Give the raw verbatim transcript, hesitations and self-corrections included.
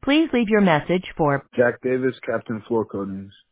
Please leave your message for Jack Davis, Captain Floor Coatings.